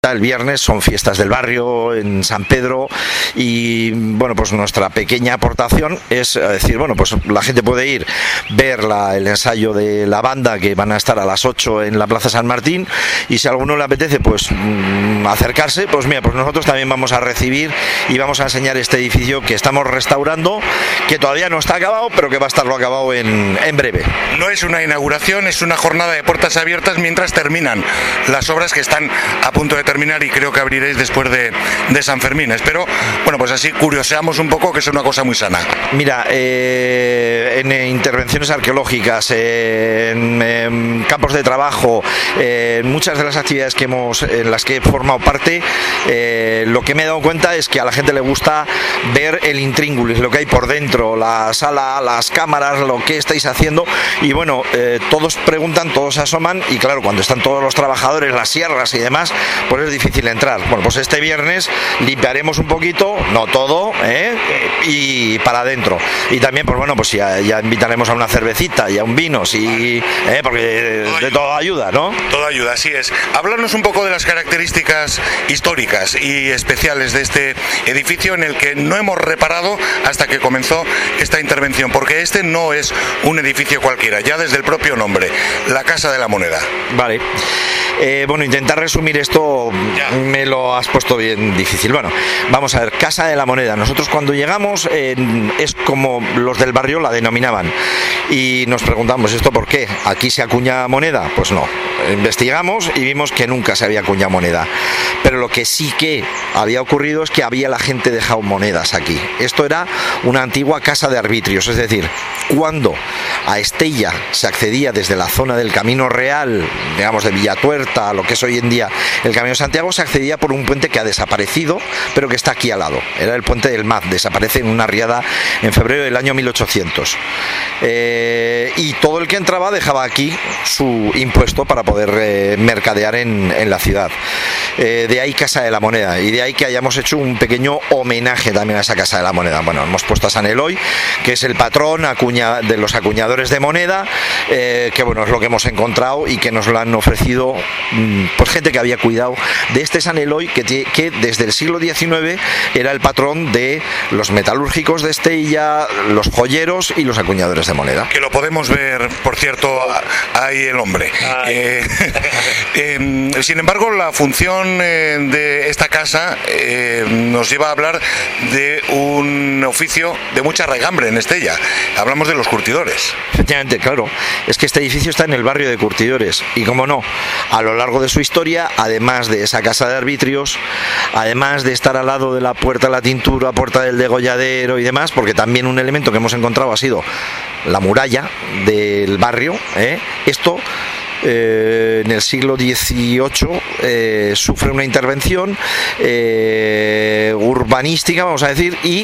El viernes son fiestas del barrio en San Pedro y bueno, pues nuestra pequeña aportación es decir, bueno, pues la gente puede ir, ver el ensayo de la banda que van a estar a las 8 en la Plaza San Martín, y si a alguno le apetece pues acercarse, pues mira, pues nosotros también vamos a recibir y vamos a enseñar este edificio que estamos restaurando, que todavía no está acabado, pero que va a estarlo acabado en breve. No es una inauguración, es una jornada de puertas abiertas mientras terminan las obras que están a punto de terminar, y creo que abriréis después de San Fermín. Espero, bueno, pues así curioseamos un poco, que es una cosa muy sana. Mira, en intervenciones arqueológicas, en campos de trabajo, muchas de las actividades en las que he formado parte, lo que me he dado cuenta es que a la gente le gusta ver el intríngulis, lo que hay por dentro, la sala, las cámaras, lo que estáis haciendo, y bueno, todos preguntan, todos se asoman, y claro, cuando están todos los trabajadores, las sierras y demás, pues es difícil entrar. Bueno, pues este viernes limpiaremos un poquito, no todo, y para adentro. Y también, pues bueno, pues ya invitaremos a una cervecita y a un vino, sí, porque de todo ayuda, ¿no? Todo ayuda, así es. Háblanos un poco de las características históricas y especiales de este edificio, en el que no hemos reparado hasta que comenzó esta intervención, porque este no es un edificio cualquiera, ya desde el propio nombre, la Casa de la Moneda. Vale. Bueno, intentar resumir esto me lo has puesto bien difícil. Bueno, vamos a ver, Casa de la Moneda. Nosotros cuando llegamos es como los del barrio la denominaban, y nos preguntamos, ¿esto por qué? ¿Aquí se acuña moneda? Pues no. Investigamos y vimos que nunca se había acuñado moneda, pero lo que sí que había ocurrido es que había la gente dejado monedas aquí. Esto era una antigua casa de arbitrios, es decir, cuando a Estella se accedía desde la zona del Camino Real, digamos de Villatuerta, lo que es hoy en día el Camino de Santiago, se accedía por un puente que ha desaparecido, pero que está aquí al lado. Era el puente del Maz, desaparece en una riada en febrero del año 1800. Y todo el que entraba dejaba aquí su impuesto para poder mercadear en la ciudad. De ahí Casa de la Moneda, y de ahí que hayamos hecho un pequeño homenaje también a esa Casa de la Moneda. Bueno, hemos puesto a San Eloy, que es el patrón de los acuñadores de moneda, que bueno, es lo que hemos encontrado y que nos lo han ofrecido pues gente que había cuidado de este San Eloy, que desde el siglo XIX era el patrón de los metalúrgicos de Estella, los joyeros y los acuñadores de moneda. Que lo podemos ver, por cierto, ahí el hombre. Sin embargo, la función de esta casa nos lleva a hablar de un oficio de mucha raigambre en Estella. Hablamos de los curtidores. Efectivamente, claro. Es que este edificio está en el barrio de Curtidores, y como no, a lo largo de su historia, además de esa casa de arbitrios, además de estar al lado de la Puerta de la Tintura, Puerta del Degolladero y demás, porque también un elemento que hemos encontrado ha sido la muralla del barrio, esto en el siglo XVIII sufre una intervención urbanística, vamos a decir, y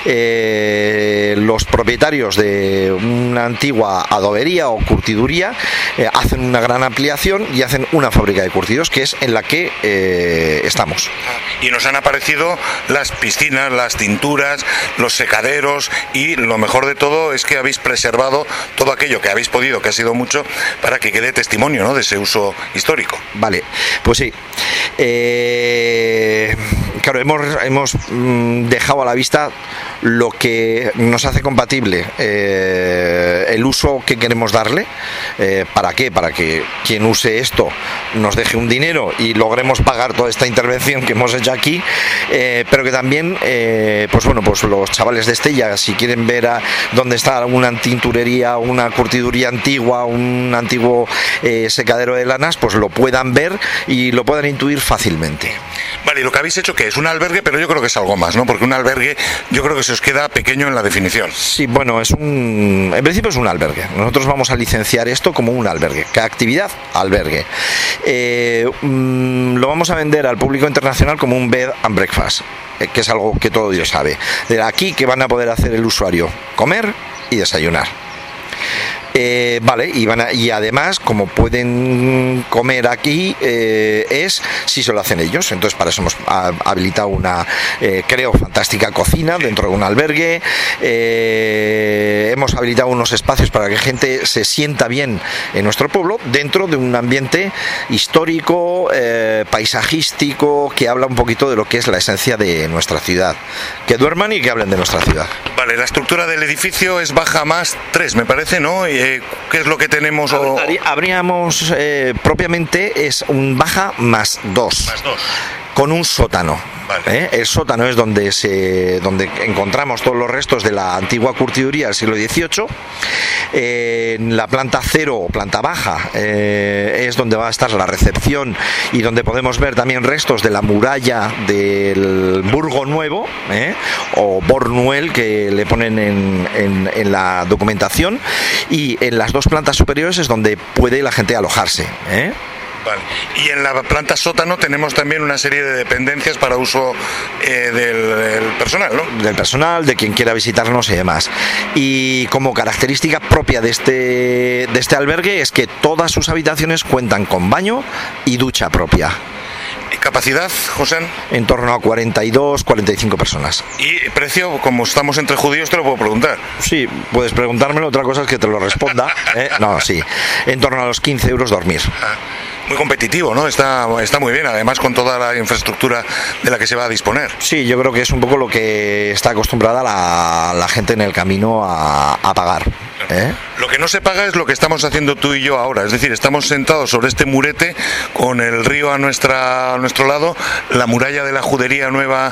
los propietarios de una antigua adobería o curtiduría hacen una gran ampliación y hacen una fábrica de curtidos, que es en la que estamos. Y nos han aparecido las piscinas, las tinturas, los secaderos, y lo mejor de todo es que habéis preservado todo aquello que habéis podido, que ha sido mucho, para que quede testimonio, ¿no?, de ese uso histórico. Vale, pues sí. Claro, hemos dejado a la vista lo que nos hace compatible el uso que queremos darle. ¿Para qué? Para que quien use esto nos deje un dinero y logremos pagar toda esta intervención que hemos hecho aquí, pero que también pues bueno, pues los chavales de Estella, si quieren ver dónde está una tinturería, una curtiduría antigua, un antiguo secadero de lanas, pues lo puedan ver y lo puedan intuir fácilmente. Vale, y lo que habéis hecho, que es un albergue, pero yo creo que es algo más, ¿no? Porque un albergue yo creo que se os queda pequeño en la definición. Sí, bueno, en principio es un albergue. Nosotros vamos a licenciar esto como un albergue. ¿Qué actividad? Albergue. Lo vamos a vender al público internacional como un bed and breakfast, que es algo que todo Dios sabe. De aquí que van a poder hacer el usuario comer y desayunar. Vale, y además, como pueden comer aquí, es si se lo hacen ellos. Entonces, para eso hemos habilitado una, creo, fantástica cocina dentro de un albergue. Hemos habilitado unos espacios para que gente se sienta bien en nuestro pueblo, dentro de un ambiente histórico, paisajístico, que habla un poquito de lo que es la esencia de nuestra ciudad. Que duerman y que hablen de nuestra ciudad. Vale, la estructura del edificio es baja más 3, me parece, ¿no? ¿Qué es lo que tenemos? Habríamos, propiamente, es un baja más 2. Más 2. Con un sótano. Vale. El sótano es donde encontramos todos los restos de la antigua curtiduría del siglo XVIII. En la planta 0 o planta baja es donde va a estar la recepción y donde podemos ver también restos de la muralla del Burgo Nuevo, o Bornuel, que le ponen en la documentación, y en las 2 plantas superiores es donde puede la gente alojarse. Vale. Y en la planta sótano tenemos también una serie de dependencias para uso del personal, ¿no? Del personal, de quien quiera visitarnos y demás. Y como característica propia de este albergue es que todas sus habitaciones cuentan con baño y ducha propia. ¿Capacidad, José? En torno a 42, 45 personas. ¿Y precio? Como estamos entre judíos, te lo puedo preguntar. Sí, puedes preguntármelo, otra cosa es que te lo responda. No, sí. En torno a los 15 euros dormir. Muy competitivo, ¿no? Está muy bien, además con toda la infraestructura de la que se va a disponer. Sí, yo creo que es un poco lo que está acostumbrada la gente en el camino a pagar. Lo que no se paga es lo que estamos haciendo tú y yo ahora, es decir, estamos sentados sobre este murete con el río a nuestro lado, la muralla de la Judería Nueva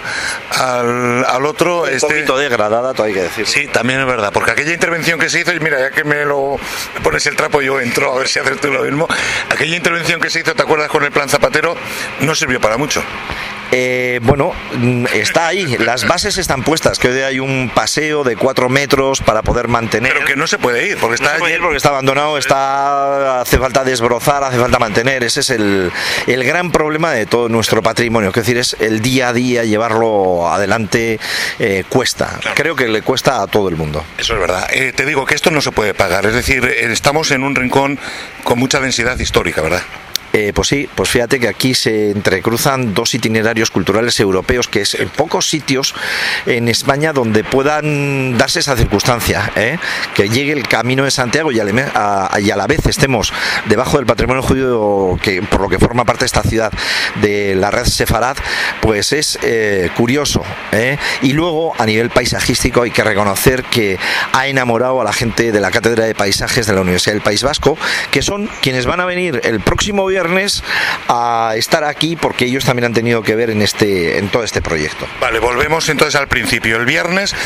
al otro. Un poquito degradada, todo hay que decir. Sí, también es verdad, porque aquella intervención que se hizo, y mira, ya que me pones el trapo, yo entro a ver si haces tú lo mismo. Aquella intervención que se hizo, ¿te acuerdas, con el plan Zapatero? No sirvió para mucho. Bueno, está ahí, las bases están puestas, que hoy hay un paseo de 4 metros para poder mantener. Pero que no se puede ir, porque está abandonado, hace falta desbrozar, hace falta mantener. Ese es el gran problema de todo nuestro patrimonio, es decir, es el día a día llevarlo adelante, cuesta. Claro. Creo que le cuesta a todo el mundo. Eso es verdad. Te digo que esto no se puede pagar, es decir, estamos en un rincón con mucha densidad histórica, ¿verdad? Pues sí, pues fíjate que aquí se entrecruzan 2 itinerarios culturales europeos, que es en pocos sitios en España donde puedan darse esa circunstancia, que llegue el Camino de Santiago y a la vez estemos debajo del patrimonio judío, que por lo que forma parte de esta ciudad, de la red Sefarad, pues es curioso. Y luego, a nivel paisajístico, hay que reconocer que ha enamorado a la gente de la Cátedra de Paisajes de la Universidad del País Vasco, que son quienes van a venir el próximo viernes a estar aquí, porque ellos también han tenido que ver en todo este proyecto. Vale, volvemos entonces al principio. El viernes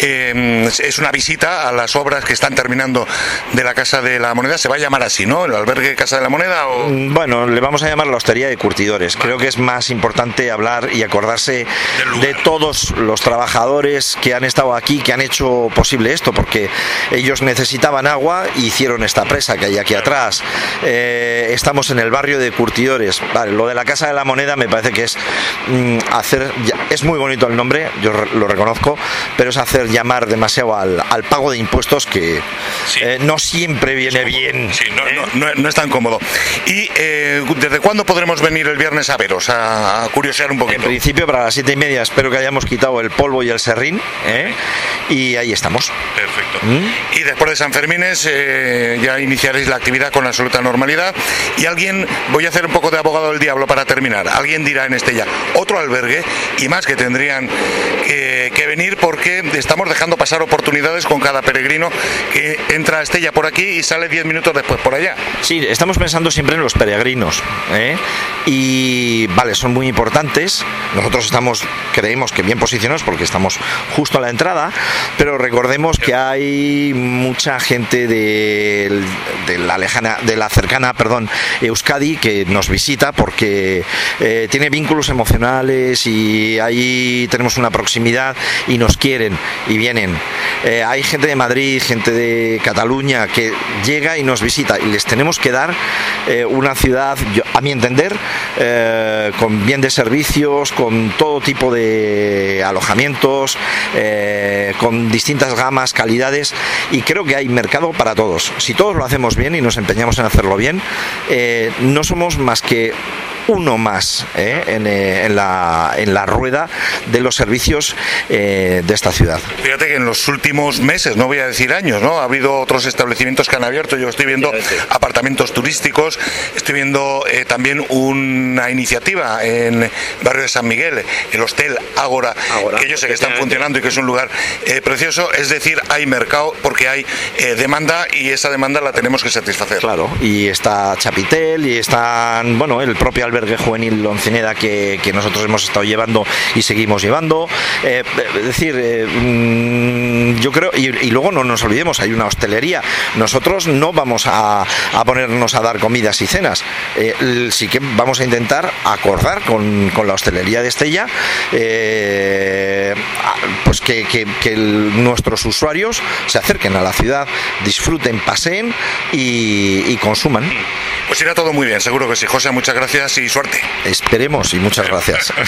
es una visita a las obras que están terminando de la Casa de la Moneda. Se va a llamar así, ¿no? ¿El albergue Casa de la Moneda? ¿O? Bueno, le vamos a llamar la Hostería de Curtidores. Vale. Creo que es más importante hablar y acordarse de todos los trabajadores que han estado aquí, que han hecho posible esto, porque ellos necesitaban agua y hicieron esta presa que hay aquí atrás. Estamos en el barrio de Curtidores. Vale, lo de la Casa de la Moneda me parece que es es muy bonito el nombre, yo lo reconozco, pero es hacer llamar demasiado al pago de impuestos, que sí, no siempre viene bien. Sí, no es tan cómodo. ¿Y desde cuándo podremos venir el viernes a veros, a curiosear un poquito? En principio para las 7:30 espero que hayamos quitado el polvo y el serrín, y ahí estamos. Perfecto. Y después de San Fermines ya iniciaréis la actividad con absoluta normalidad. Y voy a hacer un poco de abogado del diablo para terminar. Alguien dirá en Estella, otro albergue, y más que tendrían que venir, porque estamos dejando pasar oportunidades con cada peregrino que entra a Estella por aquí y sale 10 minutos después por allá. Sí, estamos pensando siempre en los peregrinos, y vale, son muy importantes. Nosotros creemos que bien posicionados porque estamos justo a la entrada, pero recordemos que hay mucha gente de la cercana Euskadi, Euskadi que nos visita porque tiene vínculos emocionales y ahí tenemos una proximidad y nos quieren y vienen. Hay gente de Madrid, gente de Cataluña que llega y nos visita y les tenemos que dar una ciudad, a mi entender, con bien de servicios, con todo tipo de alojamientos, con distintas gamas, calidades, y creo que hay mercado para todos. Si todos lo hacemos bien y nos empeñamos en hacerlo bien, no somos más que uno más en la rueda de los servicios de esta ciudad. Fíjate que en los últimos meses, no voy a decir años, ¿no? Ha habido otros establecimientos que han abierto. Yo estoy viendo apartamentos turísticos, estoy viendo también una iniciativa en el barrio de San Miguel, el Hostel Ágora, que yo sé que están funcionando y que es un lugar precioso. Es decir, hay mercado porque hay demanda y esa demanda la tenemos que satisfacer. Claro, y está Chapitel y están, bueno, el propio albergue juvenil Oncineda que nosotros hemos estado llevando y seguimos llevando. Es decir, yo creo, y luego no nos olvidemos, hay una hostelería. Nosotros no vamos a ponernos a dar comidas y cenas. Sí que vamos a intentar acordar con la hostelería de Estella, pues que nuestros usuarios se acerquen a la ciudad, disfruten, paseen y consuman. Pues irá todo muy bien, seguro que sí. José, muchas gracias y suerte. Esperemos y muchas gracias.